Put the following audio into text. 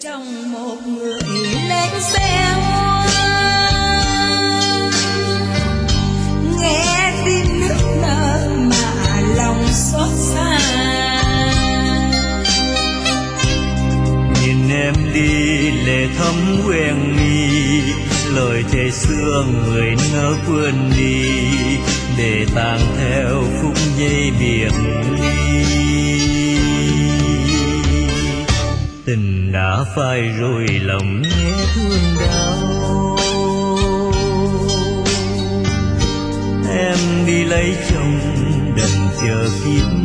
trong một người lên xe hoa, nghe tiếng nước nở mà lòng xót xa. Nhìn em đi lệ thấm quen mi, lời thề xưa người nỡ quên đi, để tàn theo phút giây biệt ly. Tình đã phai rồi lòng nghe thương đau. Em đi lấy chồng đành chờ kiếp